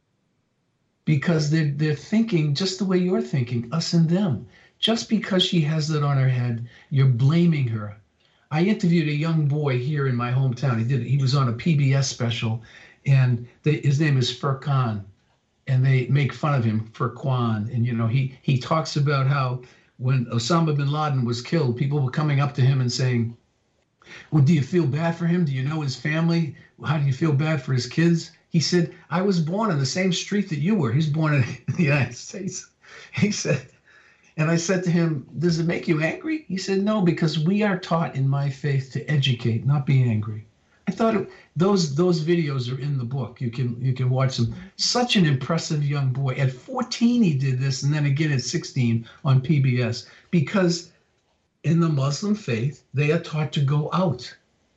Speaker 6: Because they're, they're thinking just the way you're thinking, us and them. Just because she has that on her head, you're blaming her. I interviewed a young boy here in my hometown. He did. He was on a P B S special, and they, his name is Furqan, and they make fun of him, Furqan. And, you know, he, he talks about how when Osama bin Laden was killed, people were coming up to him and saying, well, do you feel bad for him? Do you know his family? How do you feel bad for his kids? He said, I was born on the same street that you were. He's born in the United States. He said, and I said to him, does it make you angry? He said, no, because we are taught in my faith to educate, not be angry. I thought it, those those videos are in the book. You can you can watch them. Such an impressive young boy. At fourteen, he did this, and then again at sixteen on P B S. Because in the Muslim faith, they are taught to go out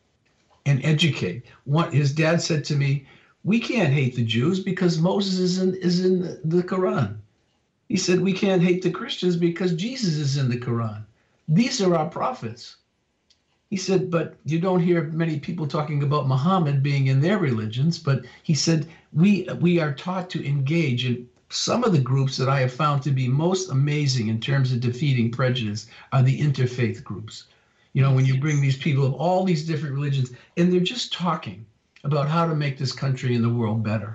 Speaker 6: and educate. What his dad said to me, we can't hate the Jews because Moses is in is in the Quran. He said we can't hate the Christians because Jesus is in the Quran. These are our prophets. He said, but you don't hear many people talking about Muhammad being in their religions. But he said, we we are taught to engage in some of the groups that I have found to be most amazing in terms of defeating prejudice are the interfaith groups. You know, when you bring these people of all these different religions, and they're just talking about how to make this country and the world better.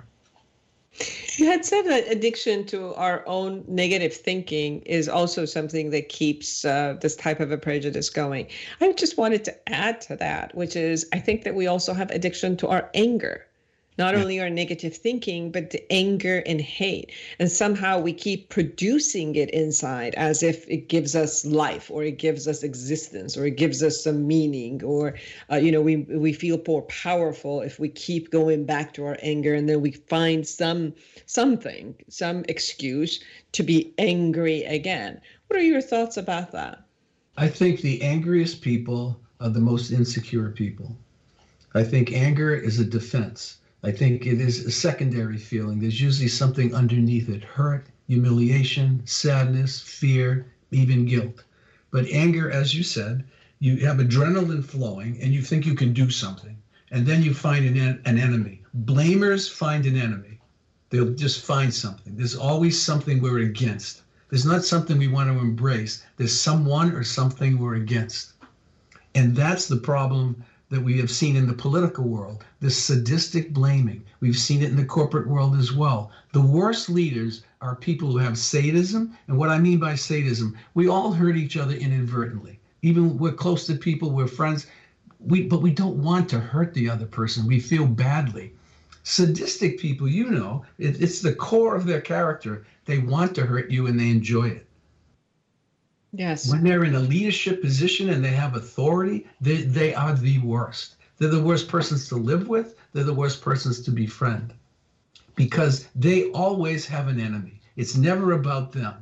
Speaker 2: You had said that addiction to our own negative thinking is also something that keeps uh, this type of a prejudice going. I just wanted to add to that, which is I think that we also have addiction to our anger. Not yeah. only our negative thinking, but the anger and hate. And somehow we keep producing it inside as if it gives us life or it gives us existence or it gives us some meaning or, uh, you know, we we feel more powerful if we keep going back to our anger and then we find some something, some excuse to be angry again. What are your thoughts about that?
Speaker 6: I think the angriest people are the most insecure people. I think anger is a defense. I think it is a secondary feeling. There's usually something underneath it: hurt, humiliation, sadness, fear, even guilt. But anger, as you said, you have adrenaline flowing and you think you can do something. And then you find an, en- an enemy. Blamers find an enemy. They'll just find something. There's always something we're against. There's not something we want to embrace. There's someone or something we're against. And that's the problem that we have seen in the political world, this sadistic blaming. We've seen it in the corporate world as well. The worst leaders are people who have sadism. And what I mean by sadism, we all hurt each other inadvertently. Even we're close to people, we're friends, we, but we don't want to hurt the other person. We feel badly. Sadistic people, you know, it, it's the core of their character. They want to hurt you and they enjoy it.
Speaker 2: Yes.
Speaker 6: When they're in a leadership position and they have authority, they, they are the worst. They're the worst persons to live with. They're the worst persons to befriend because they always have an enemy. It's never about them.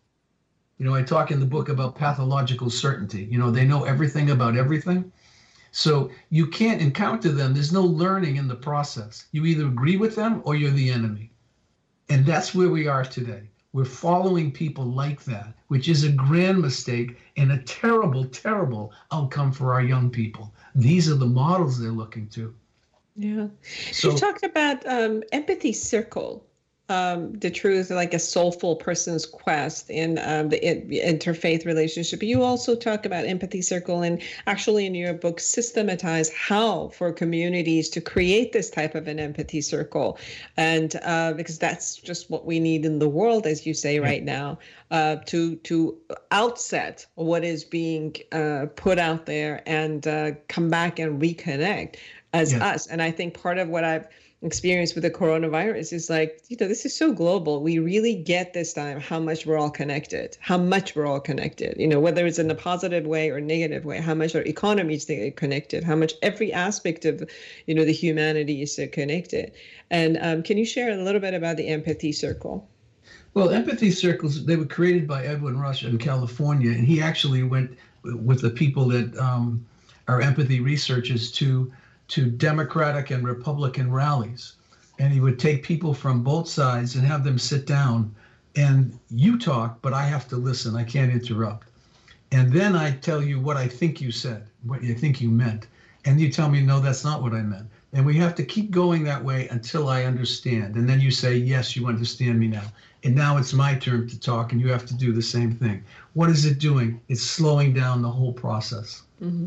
Speaker 6: You know, I talk in the book about pathological certainty. You know, they know everything about everything. So you can't encounter them. There's no learning in the process. You either agree with them or you're the enemy. And that's where we are today. We're following people like that, which is a grand mistake and a terrible, terrible outcome for our young people. These are the models they're looking to.
Speaker 2: Yeah.
Speaker 6: So,
Speaker 2: you talked about um, empathy circle, um, the truth, like a soulful person's quest in um, the in, interfaith relationship. You also talk about empathy circle and actually in your book systematize how for communities to create this type of an empathy circle. And uh, because that's just what we need in the world, as you say right now, uh, to to outset what is being uh, put out there and uh, come back and reconnect as yes. us. And I think part of what I've experience with the coronavirus is like, you know, this is so global. We really get this time how much we're all connected, how much we're all connected, you know, whether it's in a positive way or negative way, how much our economies are connected, how much every aspect of, you know, the humanity is so connected. And um, can you share a little bit about the empathy circle?
Speaker 6: Well, empathy circles, they were created by Edwin Rush in California, and he actually went with the people that um, are empathy researchers to to Democratic and Republican rallies. And he would take people from both sides and have them sit down and you talk, but I have to listen. I can't interrupt. And then I tell you what I think you said, what you think you meant. And you tell me, no, that's not what I meant. And we have to keep going that way until I understand. And then you say, yes, you understand me now. And now it's my turn to talk and you have to do the same thing. What is it doing? It's slowing down the whole process. Mm-hmm.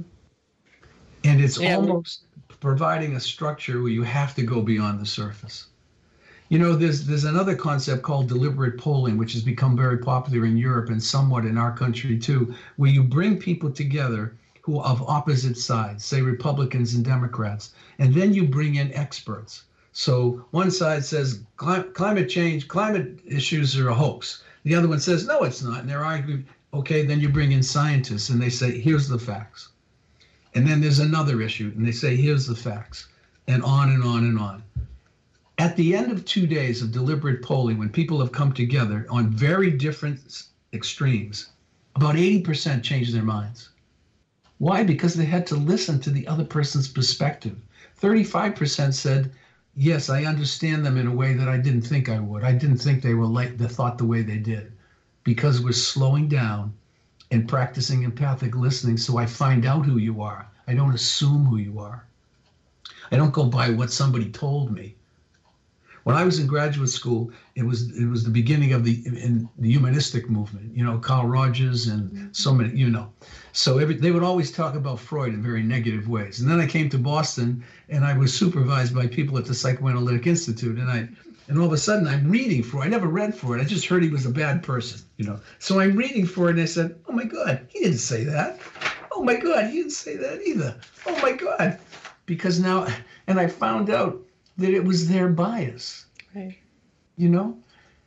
Speaker 6: And it's yeah. almost providing a structure where you have to go beyond the surface. You know, there's there's another concept called deliberate polling, which has become very popular in Europe and somewhat in our country too, where you bring people together who are of opposite sides, say Republicans and Democrats, and then you bring in experts. So one side says climate change, climate issues are a hoax. The other one says, no, it's not. And they're arguing, okay, then you bring in scientists and they say, here's the facts. And then there's another issue, and they say, here's the facts, and on and on and on. At the end of two days of deliberate polling, when people have come together on very different extremes, about eighty percent changed their minds. Why? Because they had to listen to the other person's perspective. thirty-five percent said, yes, I understand them in a way that I didn't think I would. I didn't think they were like, they thought the way they did. Because we're slowing down and practicing empathic listening, so I find out who you are. I don't assume who you are. I don't go by what somebody told me. When I was in graduate school, it was it was the beginning of the in the humanistic movement. You know, Carl Rogers and so many. You know, so every, they would always talk about Freud in very negative ways. And then I came to Boston, and I was supervised by people at the Psychoanalytic Institute, and I. And all of a sudden, I'm reading Freud. I never read Freud. I just heard he was a bad person, you know. So I'm reading Freud, and I said, oh, my God, he didn't say that. Oh, my God, he didn't say that either. Oh, my God. Because now, and I found out that it was their bias.
Speaker 2: Right.
Speaker 6: You know,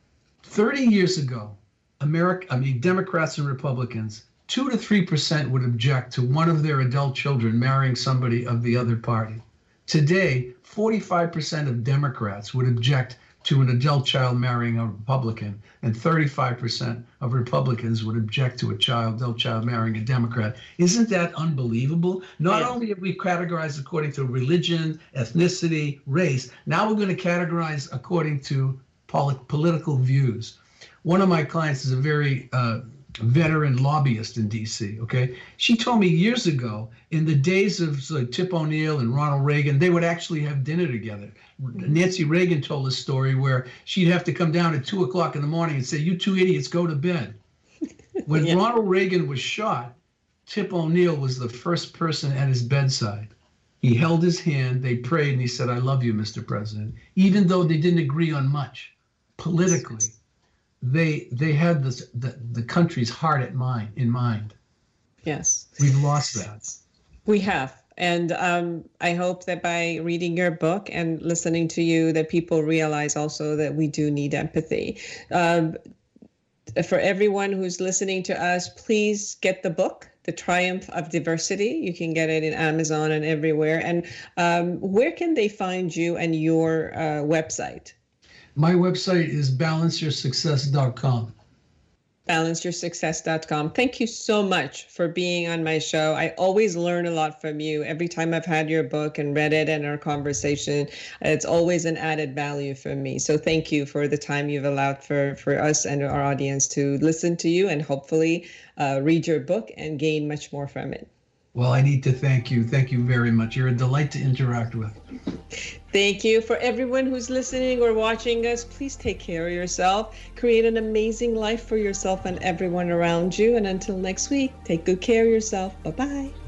Speaker 6: thirty years ago, America, I mean, Democrats and Republicans, two to three percent would object to one of their adult children marrying somebody of the other party. Today, forty-five percent of Democrats would object to an adult child marrying a Republican, and thirty-five percent of Republicans would object to a child, adult child marrying a Democrat. Isn't that unbelievable? Not
Speaker 2: Yeah.
Speaker 6: only have we categorized according to religion, ethnicity, race, now we're going to categorize according to poli- political views. One of my clients is a very uh, veteran lobbyist in D C, okay? She told me years ago, in the days of like, Tip O'Neill and Ronald Reagan, they would actually have dinner together. Nancy Reagan told a story where she'd have to come down at two o'clock in the morning and say, you two idiots, go to bed. When
Speaker 2: Yeah.
Speaker 6: Ronald Reagan was shot, Tip O'Neill was the first person at his bedside. He held his hand, they prayed, and he said, I love you, Mister President. Even though they didn't agree on much politically, they they had this, the, the country's heart at mind, in mind.
Speaker 2: Yes.
Speaker 6: We've lost that.
Speaker 2: We have. And um, I hope that by reading your book and listening to you, that people realize also that we do need empathy. Um, for everyone who's listening to us, please get the book, The Triumph of Diversity. You can get it in Amazon and everywhere. And um, where can they find you and your uh, website?
Speaker 6: My website is balance your success dot com.
Speaker 2: balance your success dot com. Thank you so much for being on my show. I always learn a lot from you. Every time I've had your book and read it and our conversation, it's always an added value for me. So thank you for the time you've allowed for, for us and our audience to listen to you and hopefully uh, read your book and gain much more from it.
Speaker 6: Well, I need to thank you. Thank you very much. You're a delight to interact with.
Speaker 2: Thank you. For everyone who's listening or watching us, please take care of yourself. Create an amazing life for yourself and everyone around you. And until next week, take good care of yourself. Bye-bye.